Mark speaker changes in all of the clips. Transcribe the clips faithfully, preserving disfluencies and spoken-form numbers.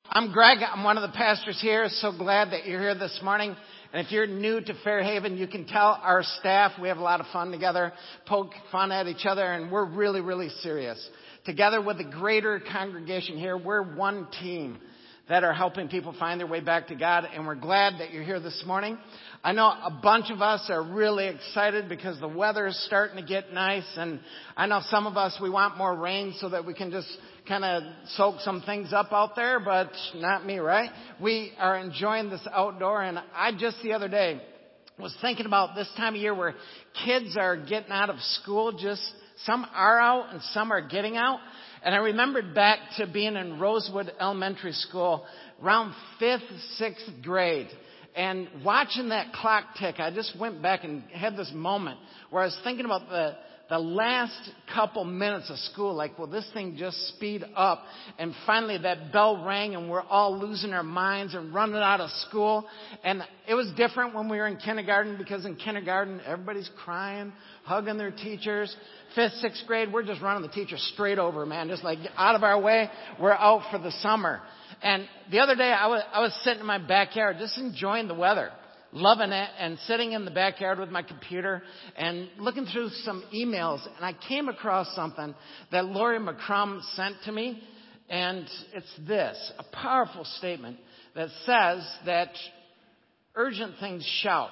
Speaker 1: I'm Greg. I'm one of the pastors here. So glad that you're here this morning. And if you're new to Fairhaven, you can tell our staff we have a lot of fun together, poke fun at each other, and we're really, really serious. Together with the greater congregation here, we're one team that are helping people find their way back to God, and we're glad that you're here this morning. I know a bunch of us are really excited because the weather is starting to get nice, and I know some of us, we want more rain so that we can just kind of soak some things up out there, but not me, right? We are enjoying this outdoor, and I just the other day was thinking about this time of year where kids are getting out of school. Just some are out and some are getting out. And I remembered back to being in Rosewood Elementary School around fifth, sixth grade. And watching that clock tick, I just went back and had this moment where I was thinking about the, the last couple minutes of school. Like, will this thing just speed up? And finally that bell rang and we're all losing our minds and running out of school. And it was different when we were in kindergarten, because in kindergarten, everybody's crying, hugging their teachers. Fifth, sixth grade, we're just running the teacher straight over, man. Just like out of our way. We're out for the summer. And the other day I was, I was sitting in my backyard just enjoying the weather, loving it, and sitting in the backyard with my computer and looking through some emails. And I came across something that Lori McCrum sent to me. And it's this, a powerful statement that says that urgent things shout,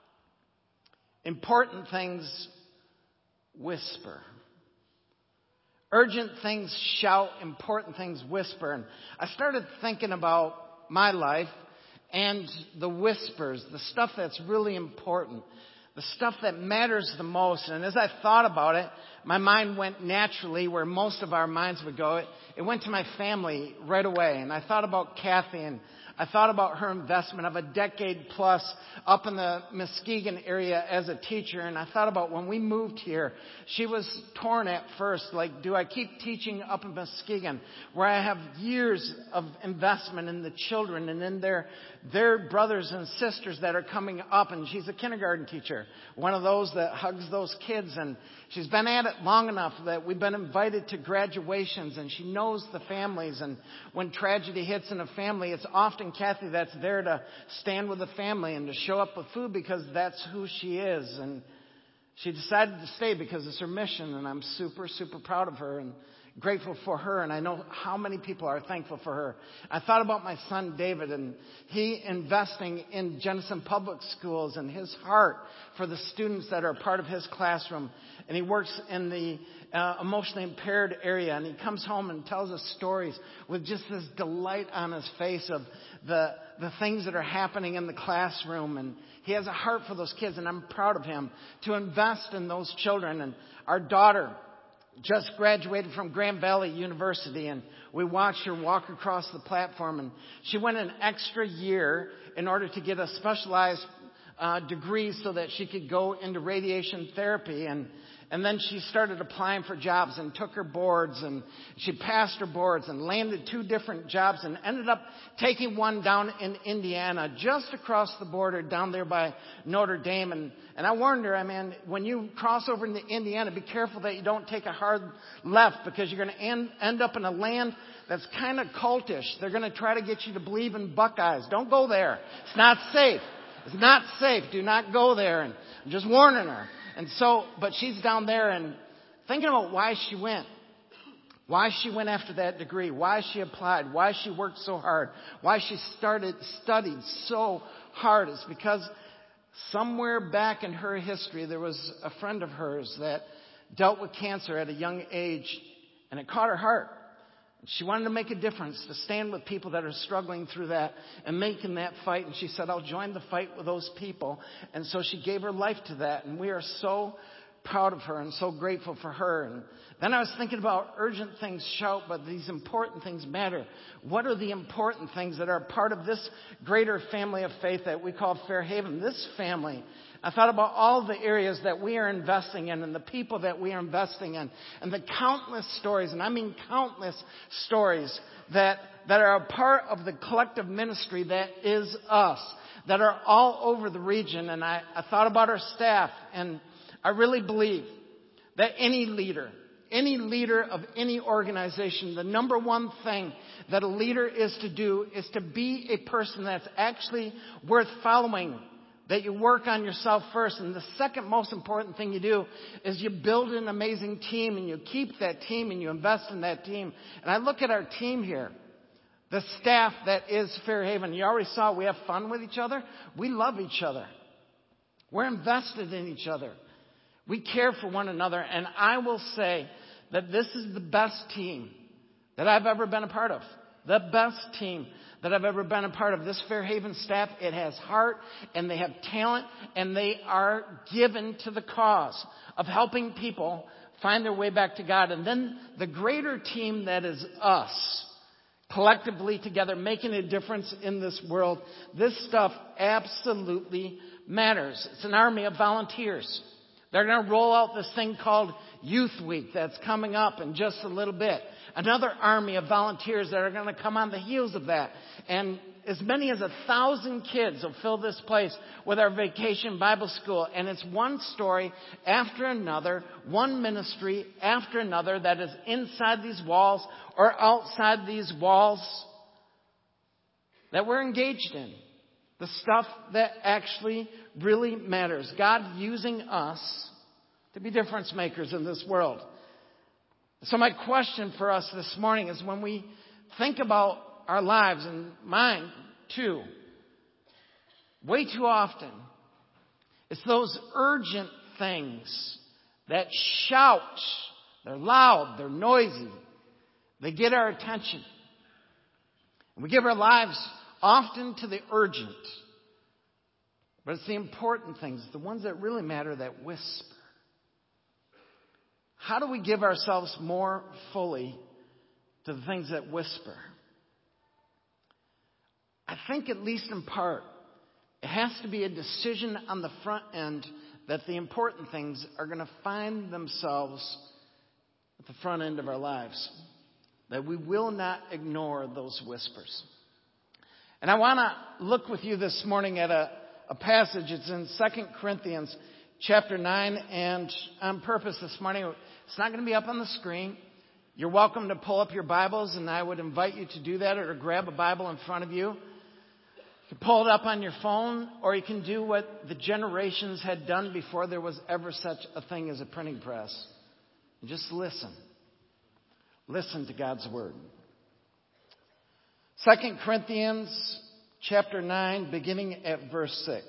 Speaker 1: important things whisper. Urgent things shout, important things whisper. And I started thinking about my life and the whispers, the stuff that's really important, the stuff that matters the most. And as I thought about it, my mind went naturally where most of our minds would go. It, it went to my family right away. And I thought about Kathy, and I thought about her investment of a decade plus up in the Muskegon area as a teacher. And I thought about when we moved here, she was torn at first. Like, do I keep teaching up in Muskegon where I have years of investment in the children and in their, their brothers and sisters that are coming up? And she's a kindergarten teacher, one of those that hugs those kids. And she's been at it long enough that we've been invited to graduations, and she knows the families. And when tragedy hits in a family, it's often Kathy that's there to stand with the family and to show up with food, because that's who she is. And she decided to stay because it's her mission, and I'm super, super proud of her and grateful for her. And I know how many people are thankful for her. I thought about my son David, and he investing in Jenison Public Schools and his heart for the students that are part of his classroom. And he works in the uh, emotionally impaired area, and he comes home and tells us stories with just this delight on his face of the the things that are happening in the classroom. And he has a heart for those kids, and I'm proud of him to invest in those children. And our daughter just graduated from Grand Valley University, and we watched her walk across the platform, and she went an extra year in order to get a specialized uh, degree so that she could go into radiation therapy. And And then she started applying for jobs and took her boards, and she passed her boards and landed two different jobs and ended up taking one down in Indiana, just across the border down there by Notre Dame. And, and I warned her, I mean, when you cross over into Indiana, be careful that you don't take a hard left, because you're going to end, end up in a land that's kind of cultish. They're going to try to get you to believe in Buckeyes. Don't go there. It's not safe. It's not safe. Do not go there. And I'm just warning her. And so, but she's down there and thinking about why she went, why she went after that degree, why she applied, why she worked so hard, why she started, studied so hard. It's because somewhere back in her history, there was a friend of hers that dealt with cancer at a young age, and it caught her heart. She wanted to make a difference, to stand with people that are struggling through that and making that fight. And she said, I'll join the fight with those people. And so she gave her life to that. And we are so proud of her and so grateful for her. And then I was thinking about urgent things shout, but these important things matter. What are the important things that are part of this greater family of faith that we call Fairhaven? This family. I thought about all the areas that we are investing in and the people that we are investing in and the countless stories, and I mean countless stories that, that are a part of the collective ministry that is us, that are all over the region. And I, I thought about our staff, and I really believe that any leader, any leader of any organization, the number one thing that a leader is to do is to be a person that's actually worth following, that you work on yourself first. And the second most important thing you do is you build an amazing team, and you keep that team, and you invest in that team. And I look at our team here, the staff that is Fairhaven. You already saw we have fun with each other. We love each other. We're invested in each other. We care for one another. And I will say that this is the best team that I've ever been a part of. The best team that I've ever been a part of. This Fairhaven staff, it has heart, and they have talent, and they are given to the cause of helping people find their way back to God. And then the greater team that is us, collectively together, making a difference in this world. This stuff absolutely matters. It's an army of volunteers. They're going to roll out this thing called Youth Week that's coming up in just a little bit. Another army of volunteers that are going to come on the heels of that. And as many as a thousand kids will fill this place with our Vacation Bible School. And it's one story after another, one ministry after another that is inside these walls or outside these walls that we're engaged in. The stuff that actually really matters. God using us to be difference makers in this world. So my question for us this morning is, when we think about our lives, and mine too, way too often, it's those urgent things that shout. They're loud, they're noisy, they get our attention. And we give our lives often to the urgent. But it's the important things, the ones that really matter, that whisper. How do we give ourselves more fully to the things that whisper? I think, at least in part, it has to be a decision on the front end that the important things are going to find themselves at the front end of our lives. That we will not ignore those whispers. And I want to look with you this morning at a, a passage. It's in Second Corinthians chapter nine. And on purpose this morning, it's not going to be up on the screen. You're welcome to pull up your Bibles, and I would invite you to do that, or to grab a Bible in front of you. You can pull it up on your phone, or you can do what the generations had done before there was ever such a thing as a printing press. And just listen. Listen to God's Word. Second Corinthians chapter nine, beginning at verse six.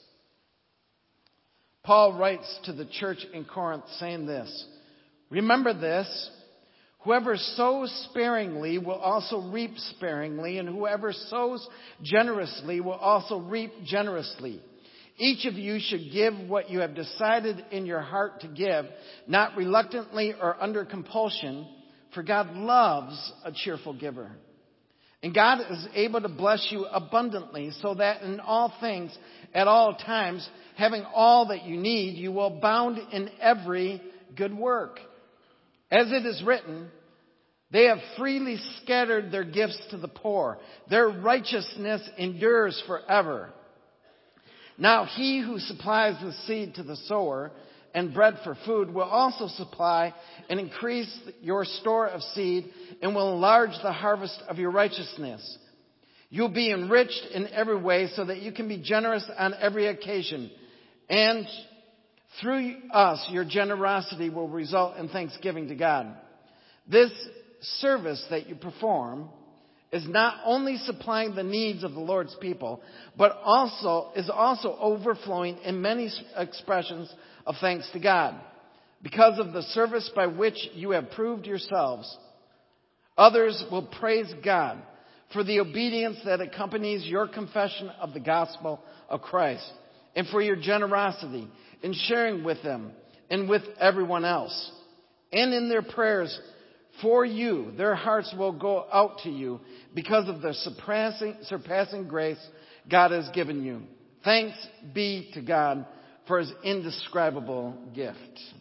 Speaker 1: Paul writes to the church in Corinth saying this: "Remember this, whoever sows sparingly will also reap sparingly, and whoever sows generously will also reap generously. Each of you should give what you have decided in your heart to give, not reluctantly or under compulsion, for God loves a cheerful giver. And God is able to bless you abundantly, so that in all things, at all times, having all that you need, you will abound in every good work. As it is written, they have freely scattered their gifts to the poor. Their righteousness endures forever. Now he who supplies the seed to the sower and bread for food will also supply and increase your store of seed, and will enlarge the harvest of your righteousness. You'll be enriched in every way, so that you can be generous on every occasion. And through us, your generosity will result in thanksgiving to God. This service that you perform is not only supplying the needs of the Lord's people, but also is also overflowing in many expressions of thanks to God. Because of the service by which you have proved yourselves, others will praise God for the obedience that accompanies your confession of the gospel of Christ, and for your generosity in sharing with them and with everyone else. And in their prayers for you, their hearts will go out to you because of the surpassing, surpassing grace God has given you. Thanks be to God for His indescribable gift."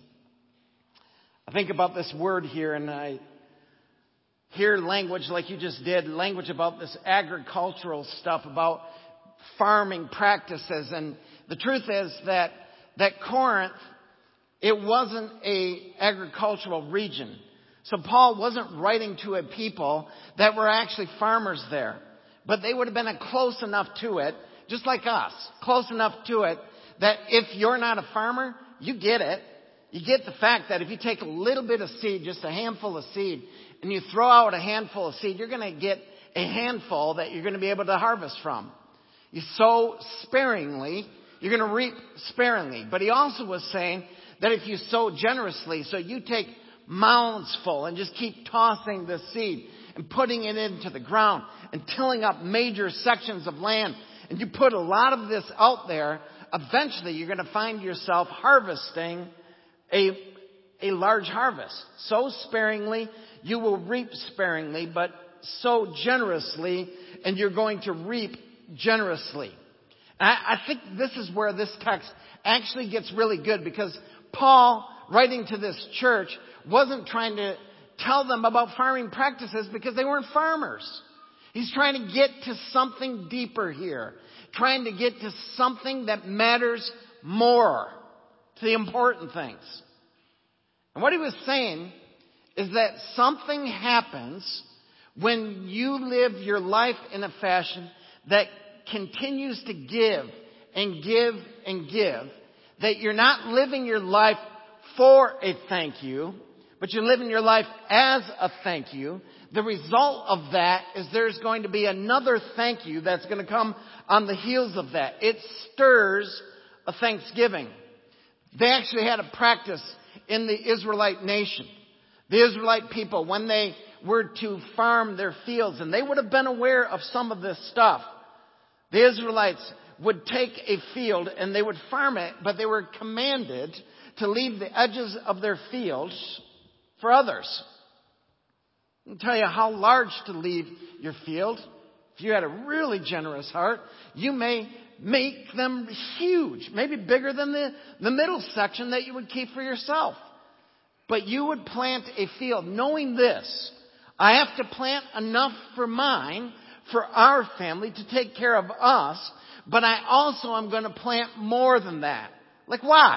Speaker 1: I think about this word here, and I hear language like you just did, language about this agricultural stuff, about farming practices. And the truth is that, that Corinth It wasn't a agricultural region. So Paul wasn't writing to a people that were actually farmers there. But they would have been close enough to it, just like us, close enough to it, that if you're not a farmer, you get it. You get the fact that if you take a little bit of seed, just a handful of seed, and you throw out a handful of seed, you're going to get a handful that you're going to be able to harvest from. You sow sparingly, you're going to reap sparingly. But he also was saying that if you sow generously, so you take mounds full and just keep tossing the seed and putting it into the ground and tilling up major sections of land, and you put a lot of this out there, eventually you're going to find yourself harvesting a, a large harvest. Sow sparingly, you will reap sparingly, but sow generously, and you're going to reap generously. And I, I think this is where this text actually gets really good, because Paul, writing to this church, wasn't trying to tell them about farming practices because they weren't farmers. He's trying to get to something deeper here, trying to get to something that matters more, to the important things. And what he was saying is that something happens when you live your life in a fashion that continues to give and give and give, that you're not living your life for a thank you, but you're living your life as a thank you. The result of that is there's going to be another thank you that's going to come on the heels of that. It stirs a thanksgiving. They actually had a practice in the Israelite nation. The Israelite people, when they were to farm their fields, and they would have been aware of some of this stuff, the Israelites would take a field and they would farm it, but they were commanded to leave the edges of their fields for others. I'll tell you how large to leave your field. If you had a really generous heart, you may make them huge, maybe bigger than the, the middle section that you would keep for yourself. But you would plant a field knowing this: I have to plant enough for mine, for our family, to take care of us, but I also am going to plant more than that. Like, why?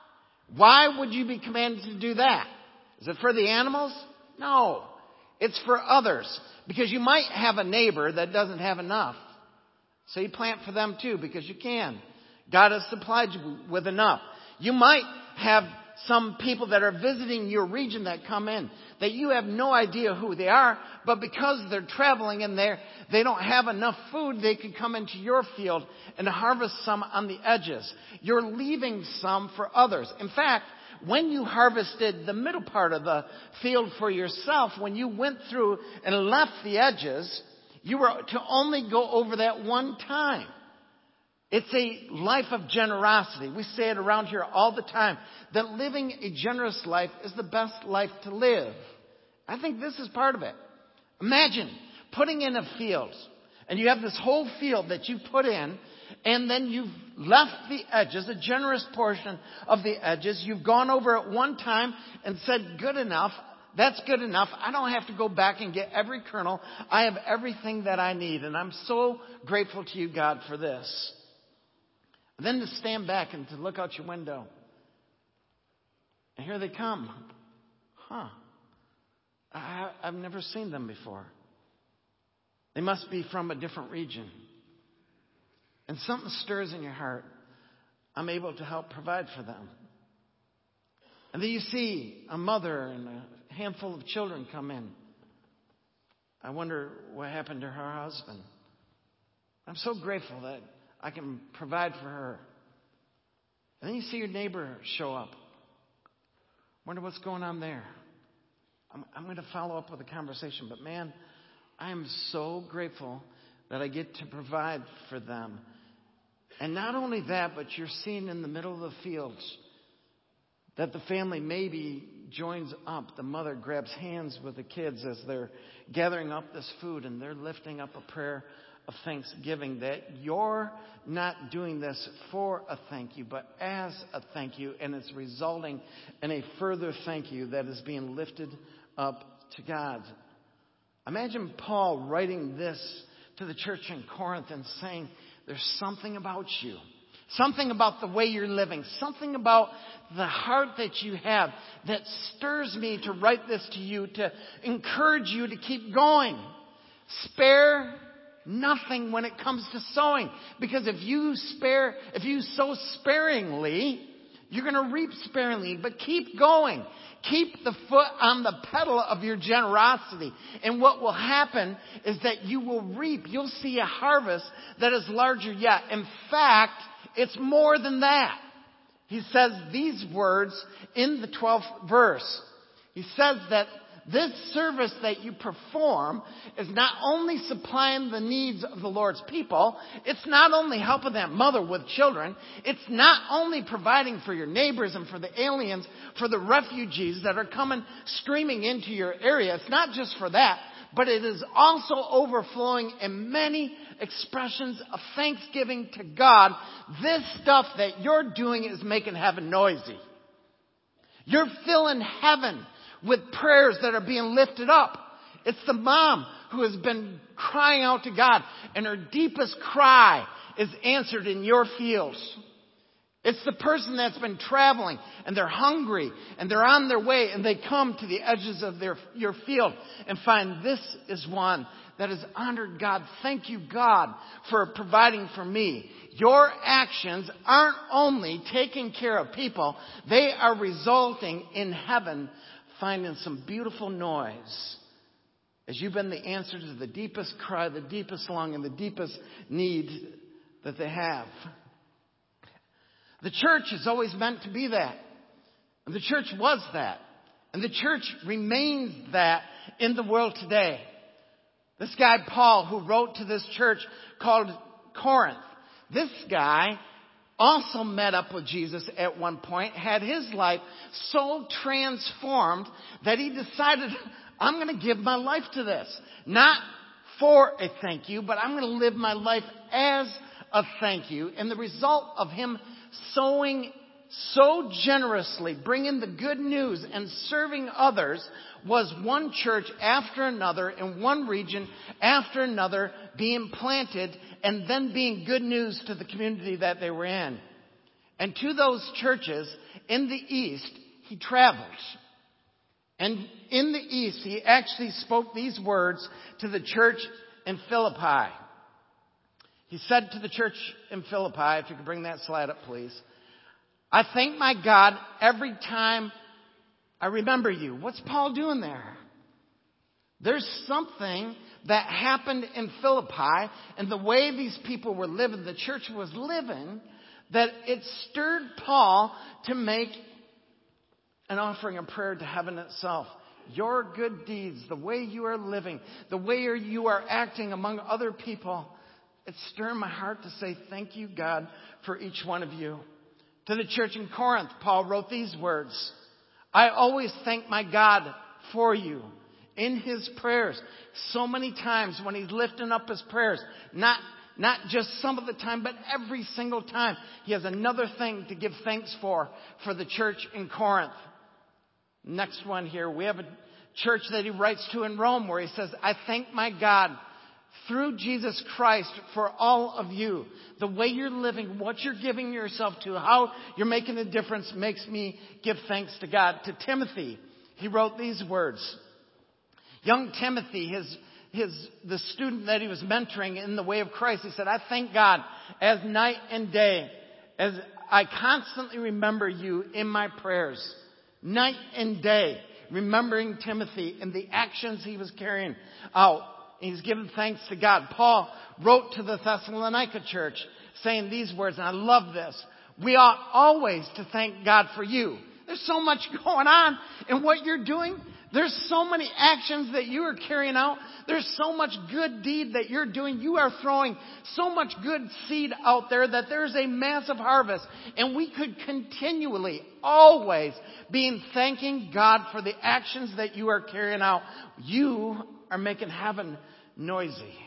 Speaker 1: Why would you be commanded to do that? Is it for the animals? No. It's for others. Because you might have a neighbor that doesn't have enough. So you plant for them too, because you can. God has supplied you with enough. You might have some people that are visiting your region that come in, that you have no idea who they are, but because they're traveling in there, they don't have enough food, they could come into your field and harvest some on the edges. You're leaving some for others. In fact, when you harvested the middle part of the field for yourself, when you went through and left the edges, you were to only go over that one time. It's a life of generosity. We say it around here all the time, that living a generous life is the best life to live. I think this is part of it. Imagine putting in a field, and you have this whole field that you put in, and then you've left the edges, a generous portion of the edges. You've gone over it one time and said, good enough. That's good enough. I don't have to go back and get every kernel. I have everything that I need. And I'm so grateful to you, God, for this. And then to stand back and to look out your window. And here they come. Huh. I, I've never seen them before. They must be from a different region. And something stirs in your heart. I'm able to help provide for them. And then you see a mother and a handful of children come in. I wonder what happened to her husband. I'm so grateful that I can provide for her. And then you see your neighbor show up. Wonder what's going on there. I'm, I'm going to follow up with a conversation. But man, I am so grateful that I get to provide for them. And not only that, but you're seeing in the middle of the fields that the family maybe joins up. The mother grabs hands with the kids as they're gathering up this food, and they're lifting up a prayer of thanksgiving, that you're not doing this for a thank you, but as a thank you, and it's resulting in a further thank you that is being lifted up to God. Imagine Paul writing this to the church in Corinth and saying, there's something about you, Something about the way you're living. Something about the heart that you have that stirs me to write this to you, to encourage you to keep going. Spare nothing when it comes to sowing. Because if you spare, if you sow sparingly, you're going to reap sparingly. But keep going. Keep the foot on the pedal of your generosity. And what will happen is that you will reap. You'll see a harvest that is larger yet. In fact, it's more than that. He says these words in the twelfth verse. He says that this service that you perform is not only supplying the needs of the Lord's people, it's not only helping that mother with children, it's not only providing for your neighbors and for the aliens, for the refugees that are coming streaming into your area. It's not just for that, but it is also overflowing in many expressions of thanksgiving to God. This stuff that you're doing is making heaven noisy. You're filling heaven with prayers that are being lifted up. It's the mom who has been crying out to God, and her deepest cry is answered in your fields. It's the person that's been traveling and they're hungry and they're on their way and they come to the edges of their your field and find this is one that has honored God. Thank you, God, for providing for me. Your actions aren't only taking care of people, they are resulting in heaven finding some beautiful noise as you've been the answer to the deepest cry, the deepest longing, the deepest need that they have. The church is always meant to be that. And the church was that. And the church remains that in the world today. This guy, Paul, who wrote to this church called Corinth, this guy also met up with Jesus at one point, had his life so transformed that he decided, I'm going to give my life to this. Not for a thank you, but I'm going to live my life as a thank you. And the result of him sowing so generously, bringing the good news and serving others, was one church after another in one region after another being planted and then being good news to the community that they were in. And to those churches in the East, he traveled. And in the East, he actually spoke these words to the church in Philippi. He said to the church in Philippi, if you could bring that slide up, please. I thank my God every time I remember you. What's Paul doing there? There's something that happened in Philippi and the way these people were living, the church was living, that it stirred Paul to make an offering of prayer to heaven itself. Your good deeds, the way you are living, the way you are acting among other people, it stirred my heart to say thank you, God, for each one of you. To the church in Corinth, Paul wrote these words. I always thank my God for you in his prayers. So many times when he's lifting up his prayers, not, not just some of the time, but every single time, he has another thing to give thanks for, for the church in Corinth. Next one here, we have a church that he writes to in Rome where he says, I thank my God through Jesus Christ for all of you. The way you're living, what you're giving yourself to, how you're making a difference makes me give thanks to God. To Timothy, he wrote these words. Young Timothy, his, his, the student that he was mentoring in the way of Christ, he said, I thank God as night and day, as I constantly remember you in my prayers. Night and day, remembering Timothy and the actions he was carrying out. He's given thanks to God. Paul wrote to the Thessalonica church saying these words, and I love this. We ought always to thank God for you. There's so much going on in what you're doing. There's so many actions that you are carrying out. There's so much good deed that you're doing. You are throwing so much good seed out there that there's a massive harvest. And we could continually, always be thanking God for the actions that you are carrying out. You are making heaven noisy.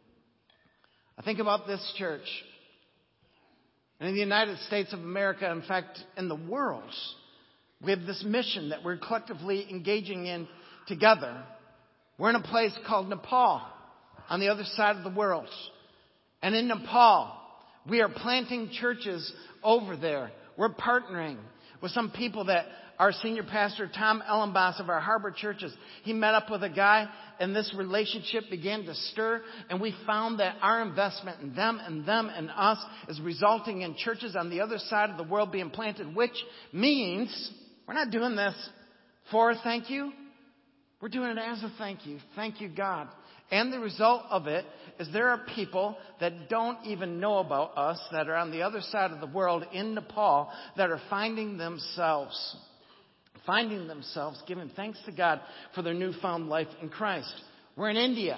Speaker 1: I think about this church. And in the United States of America, in fact, in the world, we have this mission that we're collectively engaging in together. We're in a place called Nepal, on the other side of the world. And in Nepal, We are planting churches over there. We're partnering with some people that our senior pastor, Tom Ellenboss of our Harbor churches, he met up with a guy and this relationship began to stir. And we found that our investment in them and them and us is resulting in churches on the other side of the world being planted, which means we're not doing this for a thank you. We're doing it as a thank you. Thank you, God. And the result of it is there are people that don't even know about us that are on the other side of the world in Nepal that are finding themselves, finding themselves giving thanks to God for their newfound life in Christ. We're in India.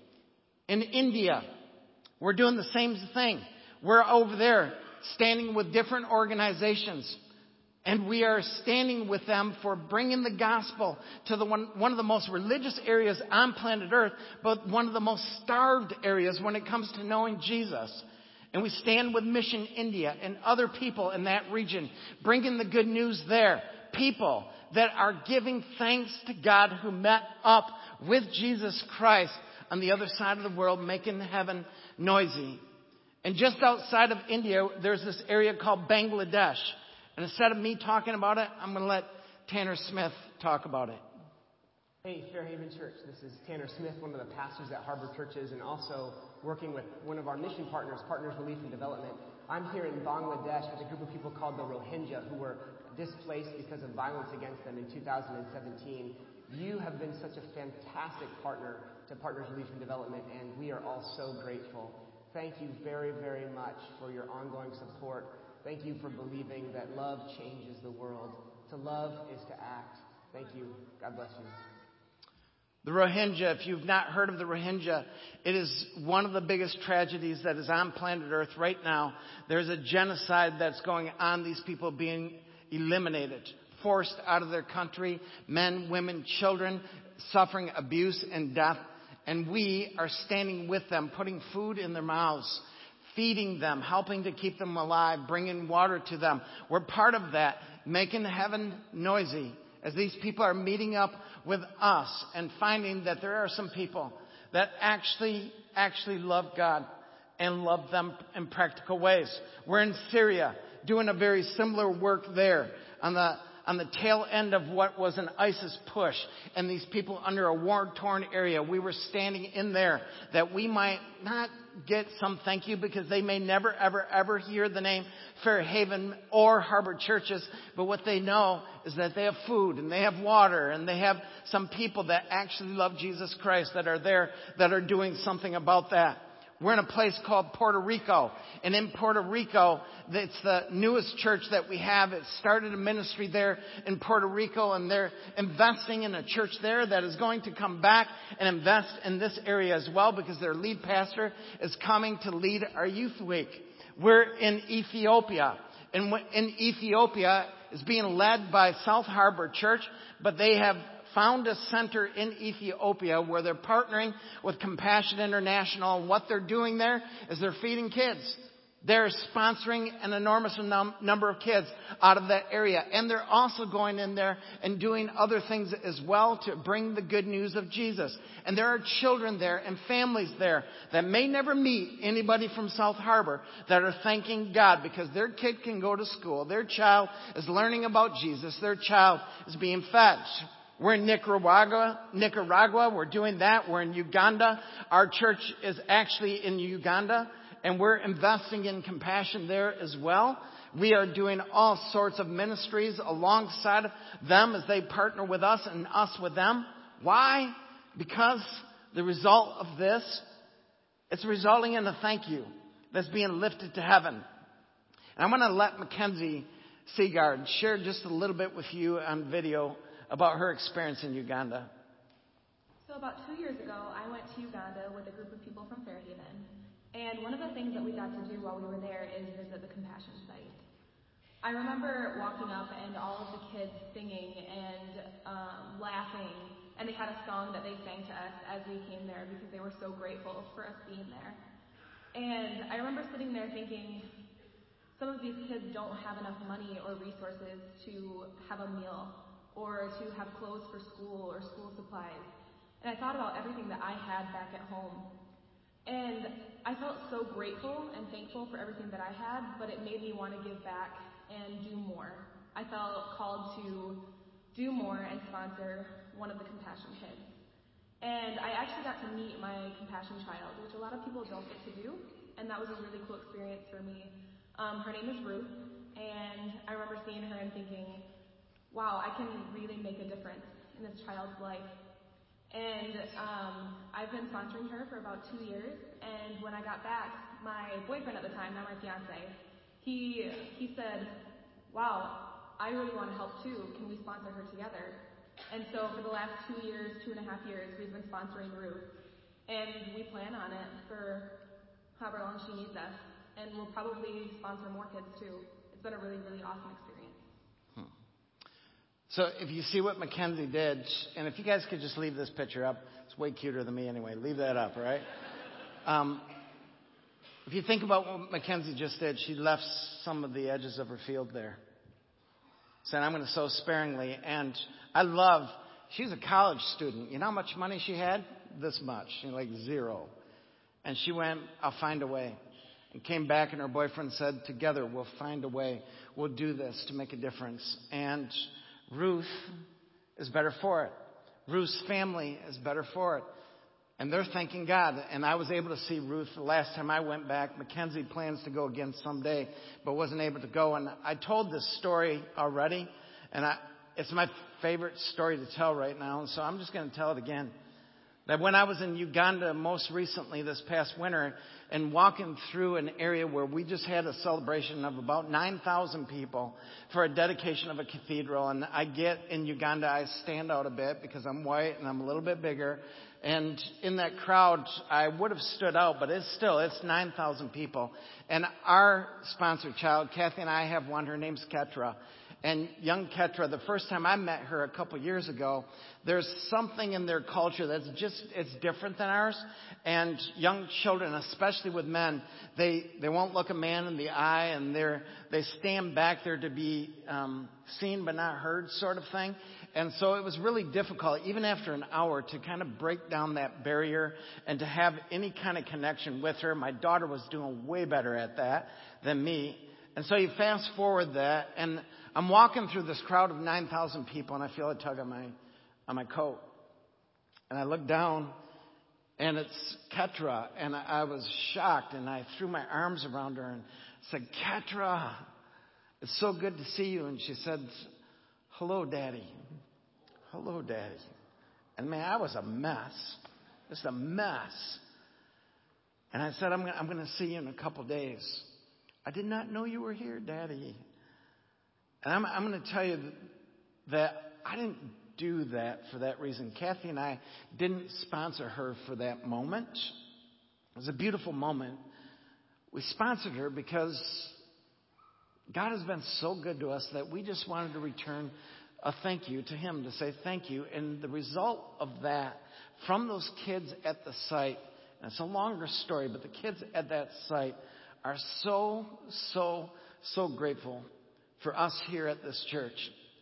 Speaker 1: In India, we're doing the same thing. We're over there standing with different organizations. And we are standing with them for bringing the gospel to the one, one of the most religious areas on planet Earth, but one of the most starved areas when it comes to knowing Jesus. And we stand with Mission India and other people in that region, bringing the good news there. People that are giving thanks to God who met up with Jesus Christ on the other side of the world, making heaven noisy. And just outside of India, there's this area called Bangladesh. And instead of me talking about it, I'm going to let Tanner Smith talk about it.
Speaker 2: Hey, Fairhaven Church. This is Tanner Smith, one of the pastors at Harbor Churches, and also working with one of our mission partners, Partners Relief and Development. I'm here in Bangladesh with a group of people called the Rohingya who were displaced because of violence against them in two thousand seventeen. You have been such a fantastic partner to Partners Relief and Development, and we are all so grateful. Thank you very, very much for your ongoing support. Thank you for believing that love changes the world. To love is to act. Thank you. God bless you.
Speaker 1: The Rohingya, if you've not heard of the Rohingya, it is one of the biggest tragedies that is on planet Earth right now. There's a genocide that's going on. These people being eliminated, forced out of their country, men, women, children, suffering abuse and death. And we are standing with them, putting food in their mouths, feeding them, helping to keep them alive, bringing water to them. We're part of that, making heaven noisy as these people are meeting up with us and finding that there are some people that actually, actually love God and love them in practical ways. We're in Syria doing a very similar work there on the on the tail end of what was an ISIS push, and these people under a war-torn area. We were standing in there that we might not get some thank you because they may never, ever, ever hear the name Fairhaven or Harbor Churches, but what they know is that they have food and they have water and they have some people that actually love Jesus Christ that are there that are doing something about that. We're in a place called Puerto Rico. And in Puerto Rico, it's the newest church that we have. It started a ministry there in Puerto Rico, and they're investing in a church there that is going to come back and invest in this area as well because their lead pastor is coming to lead our youth week. We're in Ethiopia. And in Ethiopia is being led by South Harbor Church, but they have found a center in Ethiopia where they're partnering with Compassion International. And what they're doing there is they're feeding kids. They're sponsoring an enormous num- number of kids out of that area. And they're also going in there and doing other things as well to bring the good news of Jesus. And there are children there and families there that may never meet anybody from South Harbor that are thanking God because their kid can go to school. Their child is learning about Jesus. Their child is being fed. We're in Nicaragua, Nicaragua. We're doing that. We're in Uganda. Our church is actually in Uganda, and we're investing in compassion there as well. We are doing all sorts of ministries alongside them as they partner with us and us with them. Why? Because the result of this, it's resulting in a thank you that's being lifted to heaven. And I'm going to let Mackenzie Seagard share just a little bit with you on video about her experience in Uganda.
Speaker 3: So about two years ago, I went to Uganda with a group of people from Fairhaven. And one of the things that we got to do while we were there is visit the compassion site. I remember walking up and all of the kids singing and um, laughing. And they had a song that they sang to us as we came there because they were so grateful for us being there. And I remember sitting there thinking, some of these kids don't have enough money or resources to have a meal or to have clothes for school or school supplies. And I thought about everything that I had back at home. And I felt so grateful and thankful for everything that I had, but it made me want to give back and do more. I felt called to do more and sponsor one of the Compassion kids. And I actually got to meet my Compassion child, which a lot of people don't get to do, and that was a really cool experience for me. Um, her name is Ruth, and I remember seeing her and thinking, wow, I can really make a difference in this child's life. And um, I've been sponsoring her for about two years, and when I got back, my boyfriend at the time, now my fiance, he he said, wow, I really want to help too. Can we sponsor her together? And so for the last two years, two and a half years, we've been sponsoring Ruth, and we plan on it for however long she needs us, and we'll probably sponsor more kids too. It's been a really, really awesome experience.
Speaker 1: So if you see what Mackenzie did, and if you guys could just leave this picture up, it's way cuter than me anyway. Leave that up, all right? Um, if you think about what Mackenzie just did, she left some of the edges of her field there. Saying, I'm going to sow sparingly. And I love, she's a college student. You know how much money she had? This much. You know, like zero. And she went, I'll find a way. And came back and her boyfriend said, together we'll find a way. We'll do this to make a difference. And Ruth is better for it. Ruth's family is better for it. And they're thanking God. And I was able to see Ruth the last time I went back. Mackenzie plans to go again someday, but wasn't able to go. And I told this story already. And I, it's my favorite story to tell right now. And so I'm just going to tell it again. That when I was in Uganda most recently this past winter and walking through an area where we just had a celebration of about nine thousand people for a dedication of a cathedral. And I get in Uganda, I stand out a bit because I'm white and I'm a little bit bigger. And in that crowd, I would have stood out, but it's still, it's nine thousand people. And our sponsored child, Kathy and I have one, her name's Ketra. And young Ketra, the first time I met her a couple years ago, there's something in their culture that's just, it's different than ours. And young children, especially with men, they, they won't look a man in the eye, and they're, they stand back there to be um, seen but not heard sort of thing. And so it was really difficult, even after an hour, to kind of break down that barrier and to have any kind of connection with her. My daughter was doing way better at that than me. And so you fast forward that, and I'm walking through this crowd of nine thousand people, and I feel a tug on my on my coat. And I look down, and it's Ketra, and I, I was shocked, and I threw my arms around her and said, Ketra, it's so good to see you. And she said, hello, Daddy. Hello, Daddy. And man, I was a mess. Just a mess. And I said, I'm going I'm going to see you in a couple days. I did not know you were here, Daddy. And I'm, I'm going to tell you that I didn't do that for that reason. Kathy and I didn't sponsor her for that moment. It was a beautiful moment. We sponsored her because God has been so good to us that we just wanted to return a thank you to Him, to say thank you. And the result of that, from those kids at the site, and it's a longer story, but the kids at that site are so, so, so grateful for us here at this church.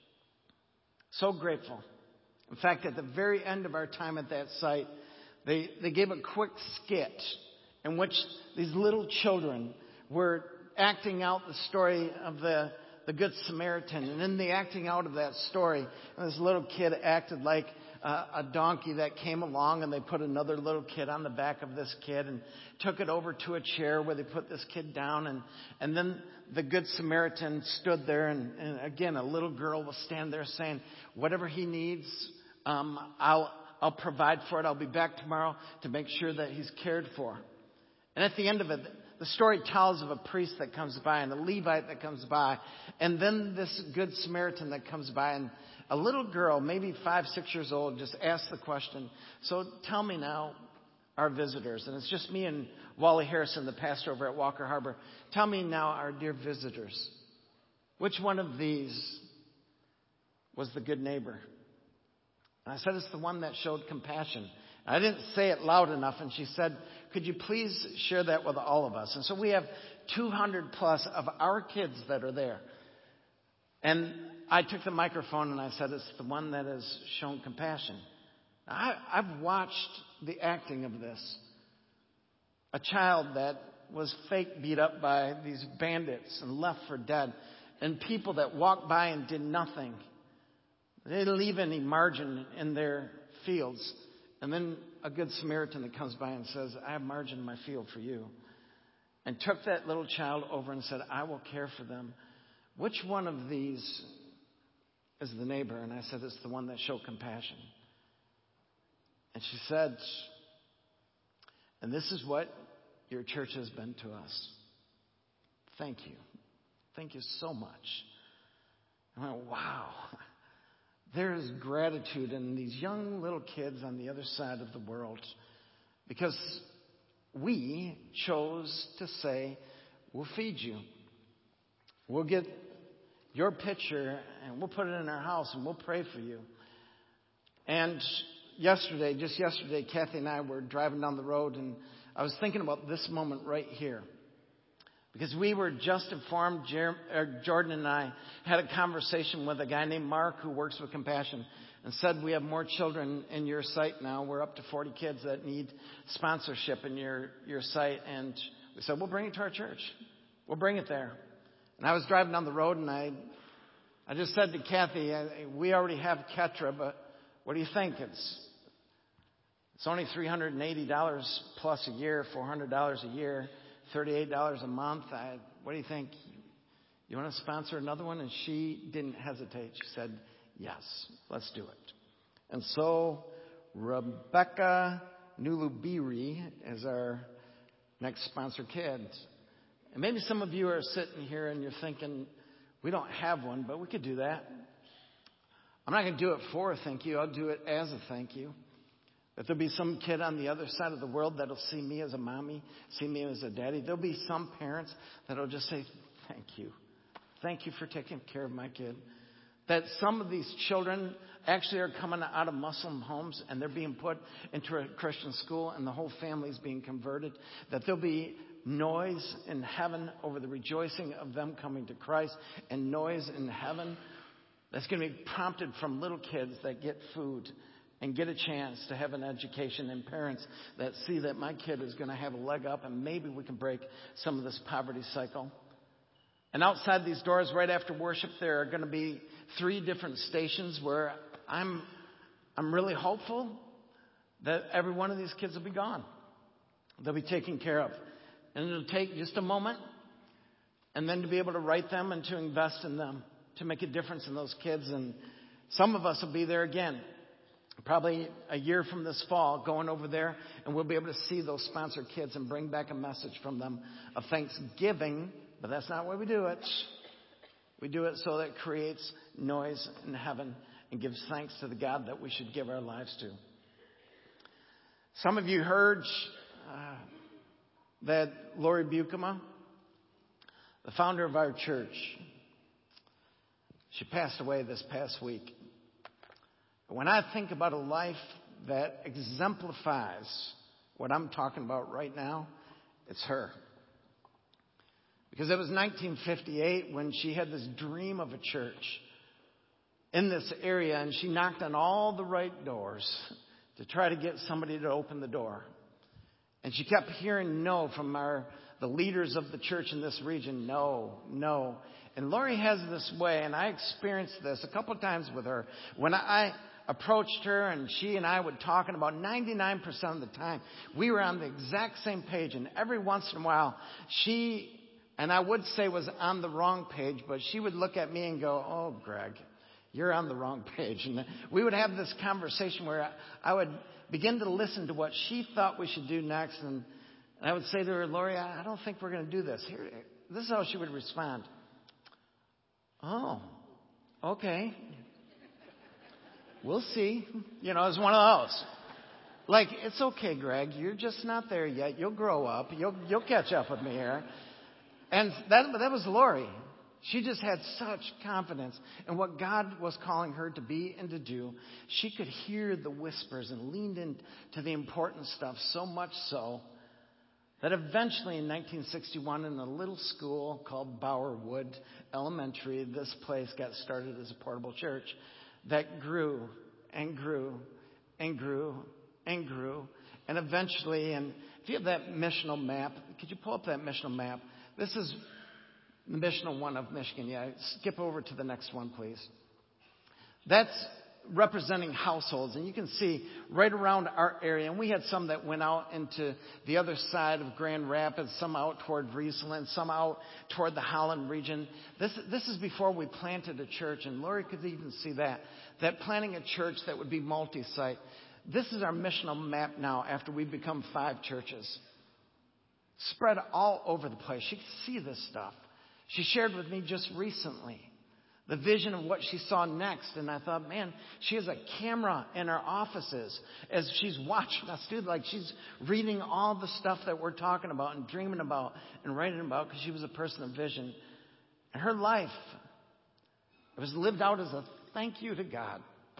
Speaker 1: So grateful. In fact, at the very end of our time at that site, they, they gave a quick skit in which these little children were acting out the story of the, the Good Samaritan. And in the acting out of that story, this little kid acted like Uh, a donkey that came along, and they put another little kid on the back of this kid and took it over to a chair where they put this kid down. And, and then the Good Samaritan stood there, and, and again, a little girl was standing there saying, whatever he needs, um, I'll, I'll provide for it. I'll be back tomorrow to make sure that he's cared for. And at the end of it, the story tells of a priest that comes by and a Levite that comes by, and then this Good Samaritan that comes by, and a little girl, maybe five, six years old, just asked the question, so tell me now, our visitors, and it's just me and Wally Harrison, the pastor over at Walker Harbor, tell me now, our dear visitors, which one of these was the good neighbor? And I said, it's the one that showed compassion. I didn't say it loud enough, and she said, could you please share that with all of us? And so we have two hundred plus of our kids that are there. And I took the microphone and I said, it's the one that has shown compassion. I, I've watched the acting of this. a child that was fake beat up by these bandits and left for dead, and people that walked by and did nothing. They didn't leave any margin in their fields. And then a good Samaritan that comes by and says, I have margin in my field for you. And took that little child over and said, I will care for them. Which one of these is the neighbor? And I said, it's the one that showed compassion. And she said, and this is what your church has been to us. Thank you. Thank you so much. I went, wow. There is gratitude in these young little kids on the other side of the world because we chose to say, we'll feed you. We'll get your picture and we'll put it in our house and we'll pray for you. And yesterday, just yesterday, Kathy and I were driving down the road and I was thinking about this moment right here. Because we were just informed, Jer- Jordan and I had a conversation with a guy named Mark who works with Compassion and said we have more children in your site now. We're up to forty kids that need sponsorship in your, your site. And we said, we'll bring it to our church. We'll bring it there. And I was driving down the road and I I just said to Kathy, we already have Ketra, but what do you think? It's it's only three hundred eighty dollars plus a year, four hundred dollars a year. thirty-eight dollars a month. I, what do you think? You want to sponsor another one? And she didn't hesitate. She said, yes, let's do it. And so Rebecca Nulubiri is our next sponsor kid. And maybe some of you are sitting here and you're thinking, we don't have one, but we could do that. I'm not going to do it for a thank you. I'll do it as a thank you. That there'll be some kid on the other side of the world that'll see me as a mommy, see me as a daddy. There'll be some parents that'll just say, thank you. Thank you for taking care of my kid. That some of these children actually are coming out of Muslim homes and they're being put into a Christian school and the whole family's being converted. That there'll be noise in heaven over the rejoicing of them coming to Christ and noise in heaven that's going to be prompted from little kids that get food and get a chance to have an education, and parents that see that my kid is going to have a leg up and maybe we can break some of this poverty cycle. And outside these doors, right after worship, there are going to be three different stations where I'm I'm really hopeful that every one of these kids will be gone. They'll be taken care of. And it'll take just a moment and then to be able to write them and to invest in them, to make a difference in those kids. And some of us will be there again. Probably a year from this fall, going over there, and we'll be able to see those sponsored kids and bring back a message from them of thanksgiving. But that's not why we do it. We do it so that it creates noise in heaven and gives thanks to the God that we should give our lives to. Some of you heard uh, that Lori Bukema, the founder of our church, she passed away this past week. When I think about a life that exemplifies what I'm talking about right now, it's her. Because it was nineteen fifty-eight when she had this dream of a church in this area, and she knocked on all the right doors to try to get somebody to open the door. And she kept hearing no from our the leaders of the church in this region. No, no. And Lori has this way, and I experienced this a couple of times with her. When I approached her and she and I would talk, and about ninety-nine percent of the time we were on the exact same page. And every once in a while she, and I would say was on the wrong page, but she would look at me and go, oh, Greg, you're on the wrong page. And we would have this conversation where I would begin to listen to what she thought we should do next. And I would say to her, Lori, I don't think we're going to do this. Here, this is how she would respond. Oh, okay. We'll see. You know, it's one of those. Like, it's okay, Greg. You're just not there yet. You'll grow up. You'll you'll catch up with me here. And that that was Lori. She just had such confidence in what God was calling her to be and to do. She could hear the whispers and leaned into the important stuff, so much so that eventually in nineteen sixty-one in a little school called Bowerwood Elementary, this place got started as a portable church that grew and grew and grew and grew. And eventually in, If you have that missional map, could you pull up that missional map? This is the missional one of Michigan. Yeah, skip over to the next one, please. That's representing households. And you can see right around our area. And we had some that went out into the other side of Grand Rapids, some out toward Riesland, some out toward the Holland region. This, this is before we planted a church. And Lori could even see that. That planting a church that would be multi-site. This is our missional map now after we've become five churches. Spread all over the place. She could see this stuff. She shared with me just recently the vision of what she saw next. And I thought, man, she has a camera in her offices as she's watching us do. Like she's reading all the stuff that we're talking about and dreaming about and writing about because she was a person of vision. And her life was lived out as a thank you to God.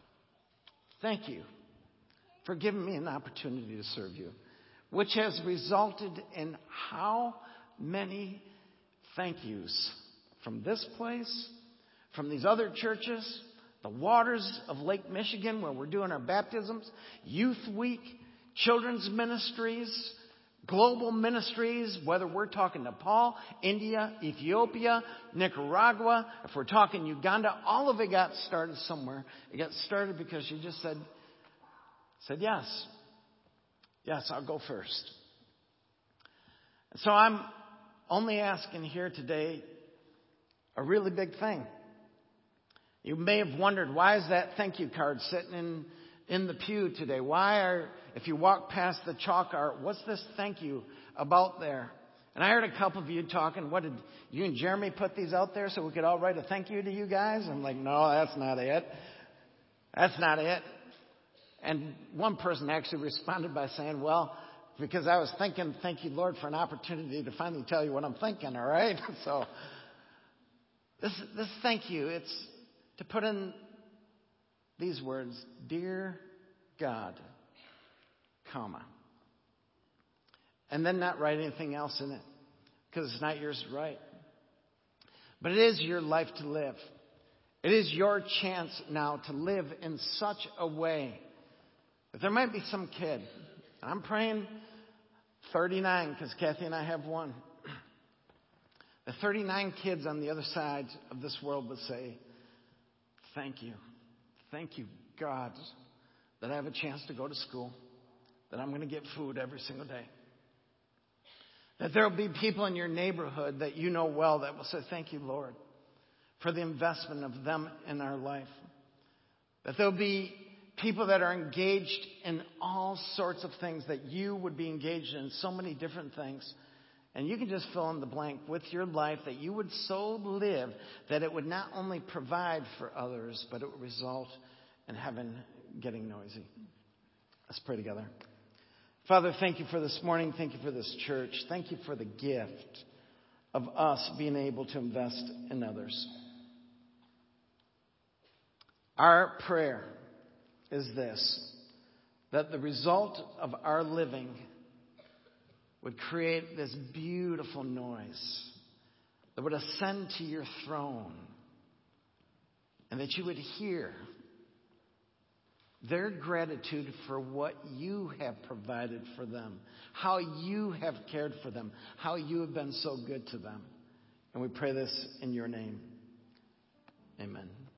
Speaker 1: Thank you for giving me an opportunity to serve you, which has resulted in how many thank yous from this place, from these other churches, the waters of Lake Michigan where we're doing our baptisms, Youth Week, children's ministries, global ministries, whether we're talking Nepal, India, Ethiopia, Nicaragua, if we're talking Uganda, all of it got started somewhere. It got started because she just said, said yes. Yes, I'll go first. And so I'm only asking here today a really big thing. You may have wondered, why is that thank you card sitting in, in the pew today? Why are, if you walk past the chalk art, what's this thank you about there? And I heard a couple of you talking, what did you and Jeremy put these out there so we could all write a thank you to you guys? I'm like, no, that's not it. That's not it. And one person actually responded by saying, well, because I was thinking, thank you, Lord, for an opportunity to finally tell you what I'm thinking, all right? So this, this thank you, it's to put in these words, dear God, comma. And then not write anything else in it because it's not yours to write. But it is your life to live. It is your chance now to live in such a way that there might be some kid. And I'm praying thirty-nine because Kathy and I have one. The thirty-nine kids on the other side of this world would say, thank you. Thank you, God, that I have a chance to go to school, that I'm going to get food every single day. That there will be people in your neighborhood that you know well that will say, thank you, Lord, for the investment of them in our life. That there will be people that are engaged in all sorts of things that you would be engaged in, so many different things. And you can just fill in the blank with your life that you would so live that it would not only provide for others, but it would result in heaven getting noisy. Let's pray together. Father, thank you for this morning. Thank you for this church. Thank you for the gift of us being able to invest in others. Our prayer is this, that the result of our living would create this beautiful noise that would ascend to your throne, and that you would hear their gratitude for what you have provided for them, how you have cared for them, how you have been so good to them. And we pray this in your name. Amen.